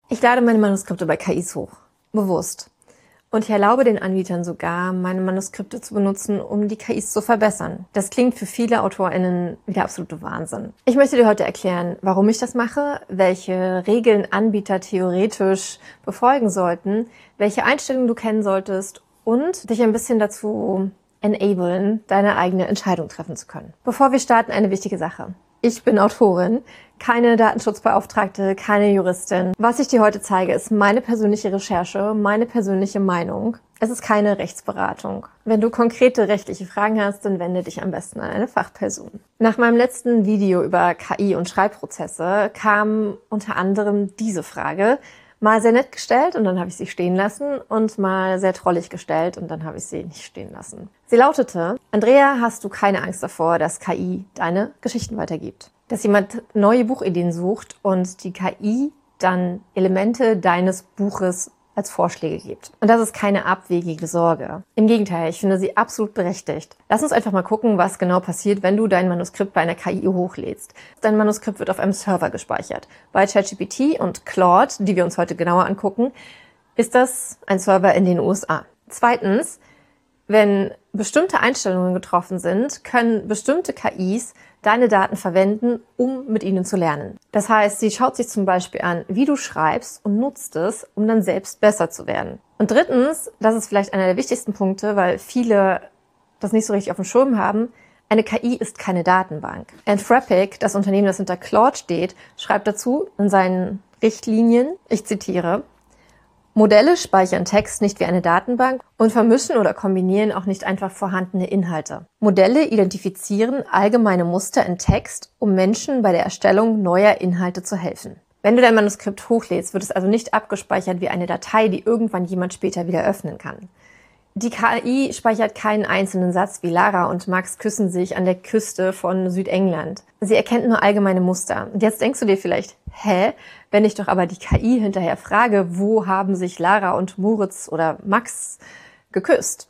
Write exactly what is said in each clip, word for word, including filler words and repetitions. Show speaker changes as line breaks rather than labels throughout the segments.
Ich lade meine Manuskripte bei K Is hoch. Bewusst. Und ich erlaube den Anbietern sogar, meine Manuskripte zu benutzen, um die K Is zu verbessern. Das klingt für viele AutorInnen wie der absolute Wahnsinn. Ich möchte dir heute erklären, warum ich das mache, welche Regeln Anbieter theoretisch befolgen sollten, welche Einstellungen du kennen solltest und dich ein bisschen dazu enablen, deine eigene Entscheidung treffen zu können. Bevor wir starten, eine wichtige Sache. Ich bin Autorin, keine Datenschutzbeauftragte, keine Juristin. Was ich dir heute zeige, ist meine persönliche Recherche, meine persönliche Meinung. Es ist keine Rechtsberatung. Wenn du konkrete rechtliche Fragen hast, dann wende dich am besten an eine Fachperson. Nach meinem letzten Video über K I und Schreibprozesse kam unter anderem diese Frage. Mal sehr nett gestellt und dann habe ich sie stehen lassen und mal sehr trollig gestellt und dann habe ich sie nicht stehen lassen. Sie lautete: Andrea, hast du keine Angst davor, dass K I deine Geschichten weitergibt? Dass jemand neue Buchideen sucht und die K I dann Elemente deines Buches als Vorschläge gibt. Und das ist keine abwegige Sorge. Im Gegenteil, ich finde sie absolut berechtigt. Lass uns einfach mal gucken, was genau passiert, wenn du dein Manuskript bei einer K I hochlädst. Dein Manuskript wird auf einem Server gespeichert. Bei ChatGPT und Claude, die wir uns heute genauer angucken, ist das ein Server in den U S A. Zweitens, wenn bestimmte Einstellungen getroffen sind, können bestimmte K Is deine Daten verwenden, um mit ihnen zu lernen. Das heißt, sie schaut sich zum Beispiel an, wie du schreibst und nutzt es, um dann selbst besser zu werden. Und drittens, das ist vielleicht einer der wichtigsten Punkte, weil viele das nicht so richtig auf dem Schirm haben, eine K I ist keine Datenbank. Anthropic, das Unternehmen, das hinter Claude steht, schreibt dazu in seinen Richtlinien, ich zitiere: Modelle speichern Text nicht wie eine Datenbank und vermischen oder kombinieren auch nicht einfach vorhandene Inhalte. Modelle identifizieren allgemeine Muster in Text, um Menschen bei der Erstellung neuer Inhalte zu helfen. Wenn du dein Manuskript hochlädst, wird es also nicht abgespeichert wie eine Datei, die irgendwann jemand später wieder öffnen kann. Die K I speichert keinen einzelnen Satz wie Lara und Max küssen sich an der Küste von Südengland. Sie erkennt nur allgemeine Muster. Und jetzt denkst du dir vielleicht, hä? Wenn ich doch aber die K I hinterher frage, wo haben sich Lara und Moritz oder Max geküsst?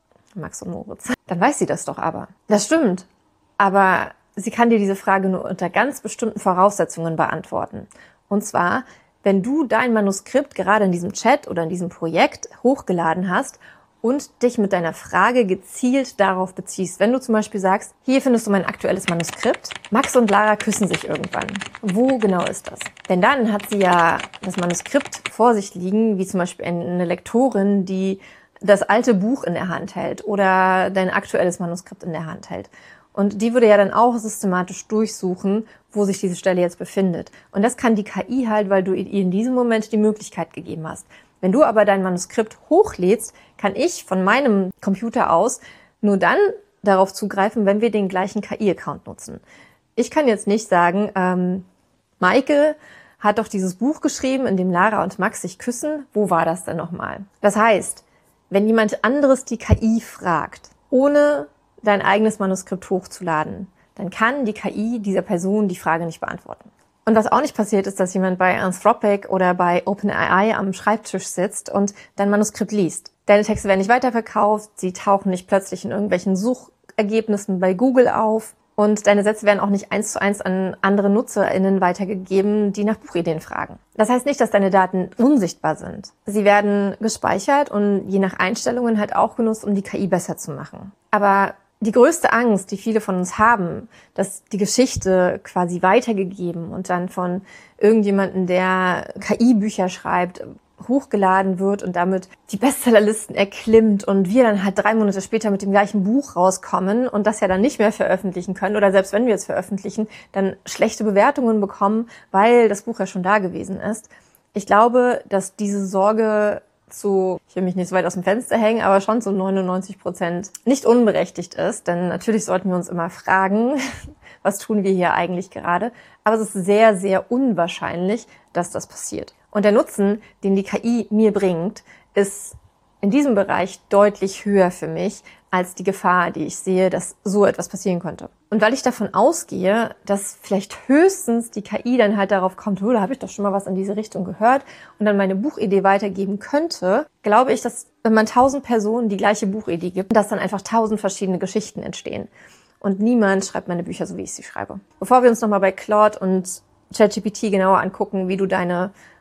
Max und Moritz. Dann weiß sie das doch aber. Das stimmt. Aber sie kann dir diese Frage nur unter ganz bestimmten Voraussetzungen beantworten. Und zwar, wenn du dein Manuskript gerade in diesem Chat oder in diesem Projekt hochgeladen hast und dich mit deiner Frage gezielt darauf beziehst. Wenn du zum Beispiel sagst, hier findest du mein aktuelles Manuskript, Max und Lara küssen sich irgendwann. Wo genau ist das? Denn dann hat sie ja das Manuskript vor sich liegen, wie zum Beispiel eine Lektorin, die das alte Buch in der Hand hält oder dein aktuelles Manuskript in der Hand hält. Und die würde ja dann auch systematisch durchsuchen, wo sich diese Stelle jetzt befindet. Und das kann die K I halt, weil du ihr in diesem Moment die Möglichkeit gegeben hast. Wenn du aber dein Manuskript hochlädst, kann ich von meinem Computer aus nur dann darauf zugreifen, wenn wir den gleichen K I-Account nutzen. Ich kann jetzt nicht sagen, ähm, Maike hat doch dieses Buch geschrieben, in dem Lara und Max sich küssen. Wo war das denn nochmal? Das heißt, wenn jemand anderes die K I fragt, ohne dein eigenes Manuskript hochzuladen, dann kann die K I dieser Person die Frage nicht beantworten. Und was auch nicht passiert ist, dass jemand bei Anthropic oder bei OpenAI am Schreibtisch sitzt und dein Manuskript liest. Deine Texte werden nicht weiterverkauft, sie tauchen nicht plötzlich in irgendwelchen Suchergebnissen bei Google auf und deine Sätze werden auch nicht eins zu eins an andere NutzerInnen weitergegeben, die nach Buchideen fragen. Das heißt nicht, dass deine Daten unsichtbar sind. Sie werden gespeichert und je nach Einstellungen halt auch genutzt, um die K I besser zu machen. Aber die größte Angst, die viele von uns haben, dass die Geschichte quasi weitergegeben und dann von irgendjemandem, der K I-Bücher schreibt, hochgeladen wird und damit die Bestsellerlisten erklimmt und wir dann halt drei Monate später mit dem gleichen Buch rauskommen und das ja dann nicht mehr veröffentlichen können oder selbst wenn wir es veröffentlichen, dann schlechte Bewertungen bekommen, weil das Buch ja schon da gewesen ist. Ich glaube, dass diese Sorge zu, ich will mich nicht so weit aus dem Fenster hängen, aber schon zu neunundneunzig Prozent nicht unberechtigt ist. Denn natürlich sollten wir uns immer fragen, was tun wir hier eigentlich gerade. Aber es ist sehr, sehr unwahrscheinlich, dass das passiert. Und der Nutzen, den die K I mir bringt, ist in diesem Bereich deutlich höher für mich als die Gefahr, die ich sehe, dass so etwas passieren könnte. Und weil ich davon ausgehe, dass vielleicht höchstens die K I dann halt darauf kommt, oh, da habe ich doch schon mal was in diese Richtung gehört und dann meine Buchidee weitergeben könnte, glaube ich, dass wenn man tausend Personen die gleiche Buchidee gibt, dass dann einfach tausend verschiedene Geschichten entstehen. Und niemand schreibt meine Bücher so, wie ich sie schreibe. Bevor wir uns nochmal bei Claude und ChatGPT genauer angucken, wie du deine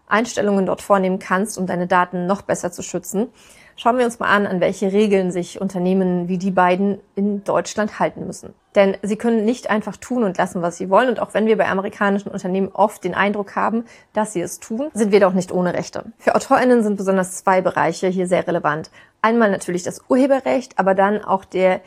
Einstellungen dort vornehmen kannst, um deine Daten noch besser zu schützen. Schauen wir uns mal an, an welche Regeln sich Unternehmen wie die beiden in Deutschland halten müssen. Denn sie können nicht einfach tun und lassen, was sie wollen. Und auch wenn wir bei amerikanischen Unternehmen oft den Eindruck haben, dass sie es tun, sind wir doch nicht ohne Rechte. Für AutorInnen sind besonders zwei Bereiche hier sehr relevant. Einmal natürlich das Urheberrecht, aber dann auch der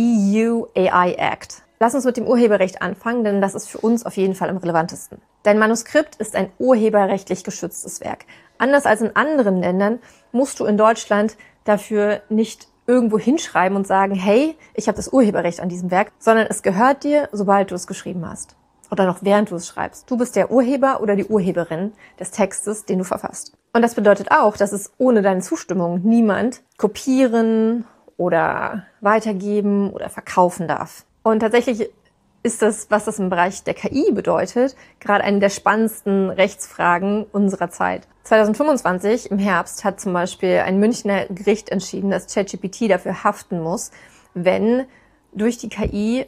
E U A I Act. Lass uns mit dem Urheberrecht anfangen, denn das ist für uns auf jeden Fall am relevantesten. Dein Manuskript ist ein urheberrechtlich geschütztes Werk. Anders als in anderen Ländern musst du in Deutschland dafür nicht irgendwo hinschreiben und sagen, hey, ich habe das Urheberrecht an diesem Werk, sondern es gehört dir, sobald du es geschrieben hast. Oder noch während du es schreibst. Du bist der Urheber oder die Urheberin des Textes, den du verfasst. Und das bedeutet auch, dass es ohne deine Zustimmung niemand kopieren oder weitergeben oder verkaufen darf. Und tatsächlich ist das, was das im Bereich der K I bedeutet, gerade eine der spannendsten Rechtsfragen unserer Zeit. zwanzig fünfundzwanzig, im Herbst, hat zum Beispiel ein Münchner Gericht entschieden, dass ChatGPT dafür haften muss, wenn durch die K I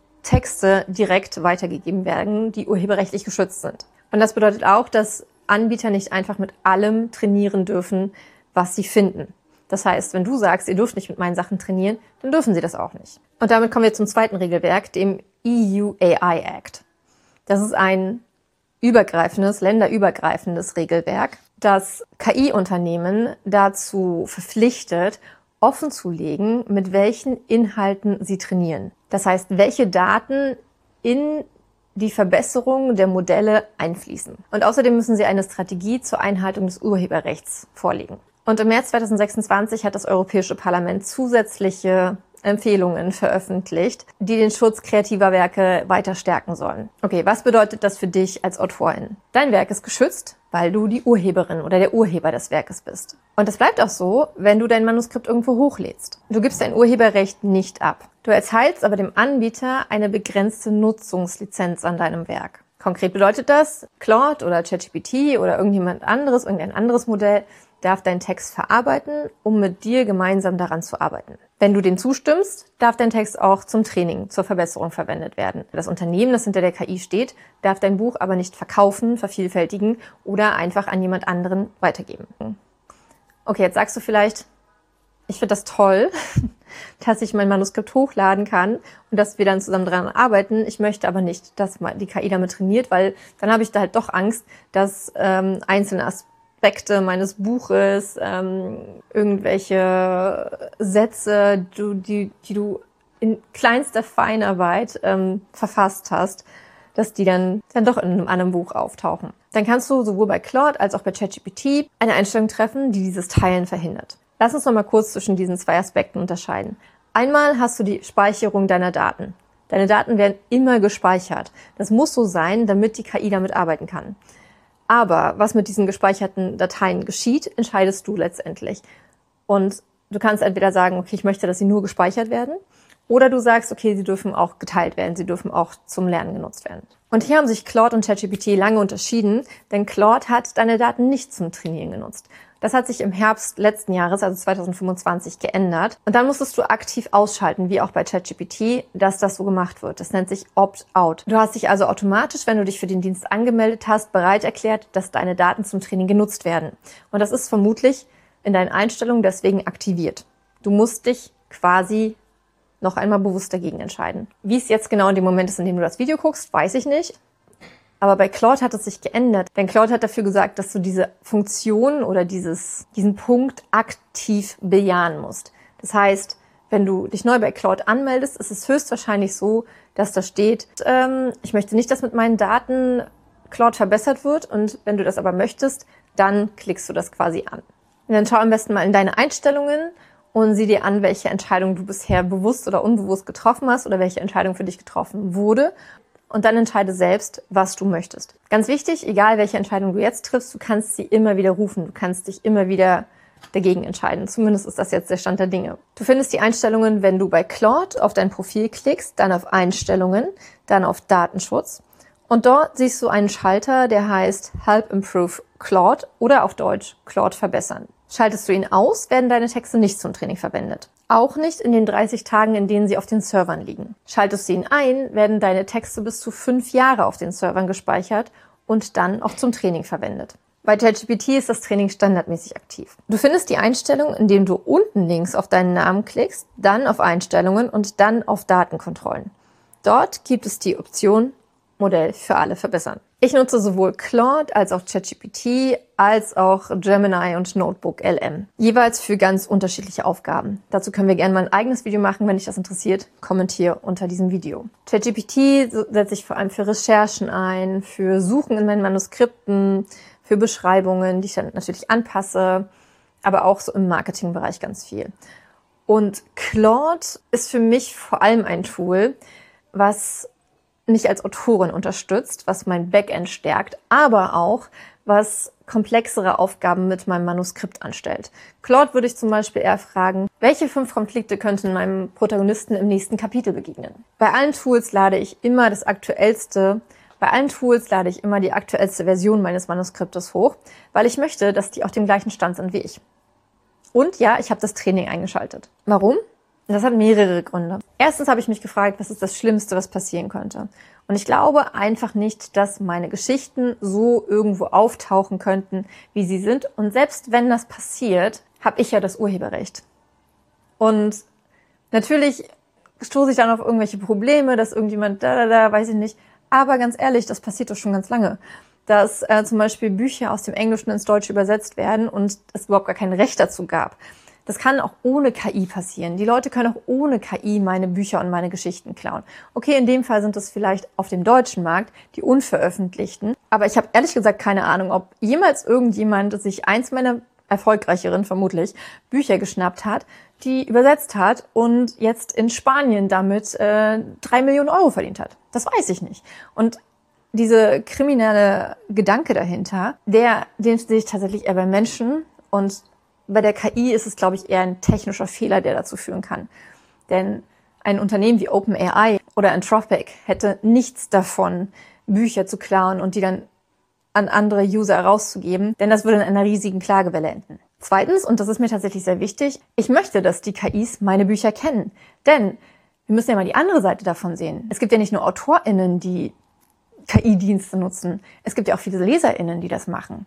Texte direkt weitergegeben werden, die urheberrechtlich geschützt sind. Und das bedeutet auch, dass Anbieter nicht einfach mit allem trainieren dürfen, was sie finden. Das heißt, wenn du sagst, ihr dürft nicht mit meinen Sachen trainieren, dann dürfen sie das auch nicht. Und damit kommen wir zum zweiten Regelwerk, dem E U A I Act. Das ist ein übergreifendes, länderübergreifendes Regelwerk, das K I-Unternehmen dazu verpflichtet, offenzulegen, mit welchen Inhalten sie trainieren. Das heißt, welche Daten in die Verbesserung der Modelle einfließen. Und außerdem müssen sie eine Strategie zur Einhaltung des Urheberrechts vorlegen. Und im März zweitausendsechsundzwanzig hat das Europäische Parlament zusätzliche Empfehlungen veröffentlicht, die den Schutz kreativer Werke weiter stärken sollen. Okay, was bedeutet das für dich als Autorin? Dein Werk ist geschützt, weil du die Urheberin oder der Urheber des Werkes bist. Und das bleibt auch so, wenn du dein Manuskript irgendwo hochlädst. Du gibst dein Urheberrecht nicht ab. Du erteilst aber dem Anbieter eine begrenzte Nutzungslizenz an deinem Werk. Konkret bedeutet das, Claude oder ChatGPT oder irgendjemand anderes, irgendein anderes Modell darf deinen Text verarbeiten, um mit dir gemeinsam daran zu arbeiten. Wenn du dem zustimmst, darf dein Text auch zum Training, zur Verbesserung verwendet werden. Das Unternehmen, das hinter der K I steht, darf dein Buch aber nicht verkaufen, vervielfältigen oder einfach an jemand anderen weitergeben. Okay, jetzt sagst du vielleicht, ich finde das toll, dass ich mein Manuskript hochladen kann und dass wir dann zusammen daran arbeiten. Ich möchte aber nicht, dass die K I damit trainiert, weil dann habe ich da halt doch Angst, dass ähm, einzelne Aspekte Aspekte meines Buches, ähm, irgendwelche Sätze, du, die, die du in kleinster Feinarbeit ähm, verfasst hast, dass die dann, dann doch in einem anderen Buch auftauchen. Dann kannst du sowohl bei Claude als auch bei ChatGPT eine Einstellung treffen, die dieses Teilen verhindert. Lass uns noch mal kurz zwischen diesen zwei Aspekten unterscheiden. Einmal hast du die Speicherung deiner Daten. Deine Daten werden immer gespeichert. Das muss so sein, damit die K I damit arbeiten kann. Aber was mit diesen gespeicherten Dateien geschieht, entscheidest du letztendlich. Und du kannst entweder sagen, okay, ich möchte, dass sie nur gespeichert werden, oder du sagst, okay, sie dürfen auch geteilt werden, sie dürfen auch zum Lernen genutzt werden. Und hier haben sich Claude und ChatGPT lange unterschieden, denn Claude hat deine Daten nicht zum Trainieren genutzt. Das hat sich im Herbst letzten Jahres, also zweitausendfünfundzwanzig, geändert. Und dann musstest du aktiv ausschalten, wie auch bei ChatGPT, dass das so gemacht wird. Das nennt sich Opt-out. Du hast dich also automatisch, wenn du dich für den Dienst angemeldet hast, bereit erklärt, dass deine Daten zum Training genutzt werden. Und das ist vermutlich in deinen Einstellungen deswegen aktiviert. Du musst dich quasi noch einmal bewusst dagegen entscheiden. Wie es jetzt genau in dem Moment ist, in dem du das Video guckst, weiß ich nicht. Aber bei Claude hat es sich geändert, denn Claude hat dafür gesagt, dass du diese Funktion oder dieses, diesen Punkt aktiv bejahen musst. Das heißt, wenn du dich neu bei Claude anmeldest, ist es höchstwahrscheinlich so, dass da steht, ähm, ich möchte nicht, dass mit meinen Daten Claude verbessert wird, und wenn du das aber möchtest, dann klickst du das quasi an. Und dann schau am besten mal in deine Einstellungen und sieh dir an, welche Entscheidung du bisher bewusst oder unbewusst getroffen hast oder welche Entscheidung für dich getroffen wurde. Und dann entscheide selbst, was du möchtest. Ganz wichtig, egal welche Entscheidung du jetzt triffst, du kannst sie immer wieder rufen. Du kannst dich immer wieder dagegen entscheiden. Zumindest ist das jetzt der Stand der Dinge. Du findest die Einstellungen, wenn du bei Claude auf dein Profil klickst, dann auf Einstellungen, dann auf Datenschutz. Und dort siehst du einen Schalter, der heißt Help Improve Claude oder auf Deutsch Claude verbessern. Schaltest du ihn aus, werden deine Texte nicht zum Training verwendet. Auch nicht in den dreißig Tagen, in denen sie auf den Servern liegen. Schaltest du ihn ein, werden deine Texte bis zu fünf Jahre auf den Servern gespeichert und dann auch zum Training verwendet. Bei ChatGPT ist das Training standardmäßig aktiv. Du findest die Einstellung, indem du unten links auf deinen Namen klickst, dann auf Einstellungen und dann auf Datenkontrollen. Dort gibt es die Option Modell für alle verbessern. Ich nutze sowohl Claude als auch ChatGPT als auch Gemini und Notebook L M. Jeweils für ganz unterschiedliche Aufgaben. Dazu können wir gerne mal ein eigenes Video machen, wenn dich das interessiert. Kommentiere unter diesem Video. ChatGPT setze ich vor allem für Recherchen ein, für Suchen in meinen Manuskripten, für Beschreibungen, die ich dann natürlich anpasse, aber auch so im Marketingbereich ganz viel. Und Claude ist für mich vor allem ein Tool, was mich als Autorin unterstützt, was mein Backend stärkt, aber auch, was komplexere Aufgaben mit meinem Manuskript anstellt. Claude würde ich zum Beispiel eher fragen, welche fünf Konflikte könnten meinem Protagonisten im nächsten Kapitel begegnen? Bei allen Tools lade ich immer das aktuellste, bei allen Tools lade ich immer die aktuellste Version meines Manuskriptes hoch, weil ich möchte, dass die auf dem gleichen Stand sind wie ich. Und ja, ich habe das Training eingeschaltet. Warum? Das hat mehrere Gründe. Erstens habe ich mich gefragt, was ist das Schlimmste, was passieren könnte. Und ich glaube einfach nicht, dass meine Geschichten so irgendwo auftauchen könnten, wie sie sind. Und selbst wenn das passiert, habe ich ja das Urheberrecht. Und natürlich stoße ich dann auf irgendwelche Probleme, dass irgendjemand da, da, da, weiß ich nicht. Aber ganz ehrlich, das passiert doch schon ganz lange. Dass äh, zum Beispiel Bücher aus dem Englischen ins Deutsche übersetzt werden und es überhaupt gar kein Recht dazu gab. Das kann auch ohne K I passieren. Die Leute können auch ohne K I meine Bücher und meine Geschichten klauen. Okay, in dem Fall sind es vielleicht auf dem deutschen Markt die unveröffentlichten. Aber ich habe ehrlich gesagt keine Ahnung, ob jemals irgendjemand sich eins meiner erfolgreicheren, vermutlich, Bücher geschnappt hat, die übersetzt hat und jetzt in Spanien damit äh, drei Millionen Euro verdient hat. Das weiß ich nicht. Und diese kriminelle Gedanke dahinter, der, den sehe ich tatsächlich eher bei Menschen, und bei der K I ist es, glaube ich, eher ein technischer Fehler, der dazu führen kann. Denn ein Unternehmen wie OpenAI oder Anthropic hätte nichts davon, Bücher zu klauen und die dann an andere User rauszugeben, denn das würde in einer riesigen Klagewelle enden. Zweitens, und das ist mir tatsächlich sehr wichtig, ich möchte, dass die K Is meine Bücher kennen. Denn wir müssen ja mal die andere Seite davon sehen. Es gibt ja nicht nur AutorInnen, die K I-Dienste nutzen. Es gibt ja auch viele LeserInnen, die das machen.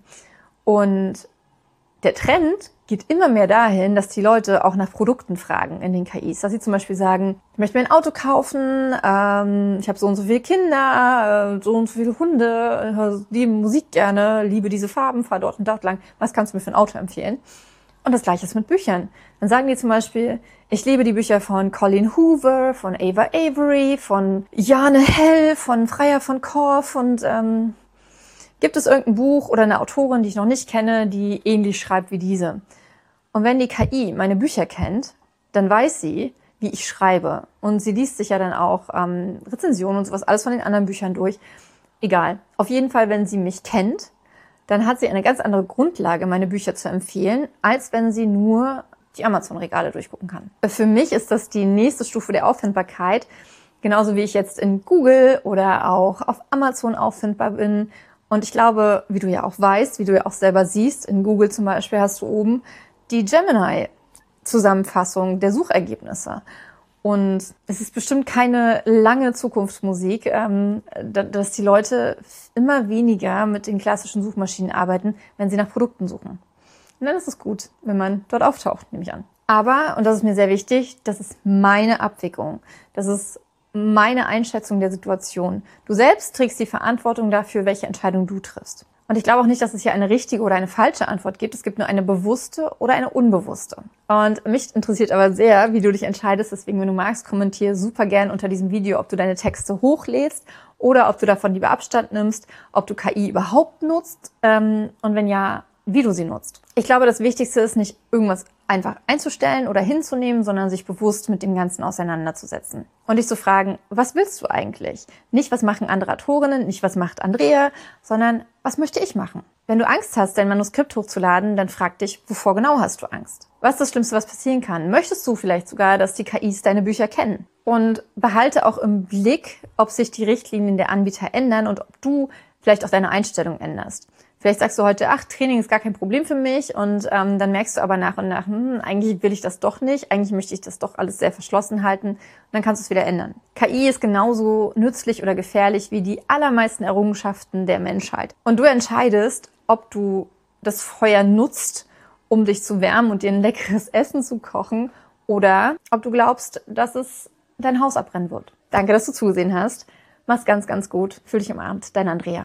Und der Trend geht immer mehr dahin, dass die Leute auch nach Produkten fragen in den K Is. Dass sie zum Beispiel sagen, ich möchte mir ein Auto kaufen, ähm, ich habe so und so viele Kinder, äh, so und so viele Hunde, höre die Musik gerne, liebe diese Farben, fahre dort und dort lang. Was kannst du mir für ein Auto empfehlen? Und das Gleiche ist mit Büchern. Dann sagen die zum Beispiel, ich liebe die Bücher von Colleen Hoover, von Ava Avery, von Jane Hell, von Freya von Korff und ähm, gibt es irgendein Buch oder eine Autorin, die ich noch nicht kenne, die ähnlich schreibt wie diese? Und wenn die K I meine Bücher kennt, dann weiß sie, wie ich schreibe. Und sie liest sich ja dann auch ähm, Rezensionen und sowas, alles von den anderen Büchern durch. Egal. Auf jeden Fall, wenn sie mich kennt, dann hat sie eine ganz andere Grundlage, meine Bücher zu empfehlen, als wenn sie nur die Amazon-Regale durchgucken kann. Für mich ist das die nächste Stufe der Auffindbarkeit, genauso wie ich jetzt in Google oder auch auf Amazon auffindbar bin. Und ich glaube, wie du ja auch weißt, wie du ja auch selber siehst, in Google zum Beispiel hast du oben die Gemini-Zusammenfassung der Suchergebnisse. Und es ist bestimmt keine lange Zukunftsmusik, ähm, dass die Leute immer weniger mit den klassischen Suchmaschinen arbeiten, wenn sie nach Produkten suchen. Und dann ist es gut, wenn man dort auftaucht, nehme ich an. Aber, und das ist mir sehr wichtig, das ist meine Abwägung. Das ist meine Einschätzung der Situation. Du selbst trägst die Verantwortung dafür, welche Entscheidung du triffst. Und ich glaube auch nicht, dass es hier eine richtige oder eine falsche Antwort gibt. Es gibt nur eine bewusste oder eine unbewusste. Und mich interessiert aber sehr, wie du dich entscheidest. Deswegen, wenn du magst, kommentiere super gern unter diesem Video, ob du deine Texte hochlädst oder ob du davon lieber Abstand nimmst, ob du K I überhaupt nutzt ähm, und wenn ja, wie du sie nutzt. Ich glaube, das Wichtigste ist nicht irgendwas einfach einzustellen oder hinzunehmen, sondern sich bewusst mit dem Ganzen auseinanderzusetzen. Und dich zu fragen, was willst du eigentlich? Nicht, was machen andere Autorinnen, nicht, was macht Andrea, sondern was möchte ich machen? Wenn du Angst hast, dein Manuskript hochzuladen, dann frag dich, wovor genau hast du Angst? Was ist das Schlimmste, was passieren kann? Möchtest du vielleicht sogar, dass die K Is deine Bücher kennen? Und behalte auch im Blick, ob sich die Richtlinien der Anbieter ändern und ob du vielleicht auch deine Einstellung änderst. Vielleicht sagst du heute, ach, Training ist gar kein Problem für mich und ähm, dann merkst du aber nach und nach, hm, eigentlich will ich das doch nicht, eigentlich möchte ich das doch alles sehr verschlossen halten und dann kannst du es wieder ändern. K I ist genauso nützlich oder gefährlich wie die allermeisten Errungenschaften der Menschheit. Und du entscheidest, ob du das Feuer nutzt, um dich zu wärmen und dir ein leckeres Essen zu kochen, oder ob du glaubst, dass es dein Haus abbrennen wird. Danke, dass du zugesehen hast. Mach's ganz, ganz gut. Fühl dich umarmt. Dein Andrea.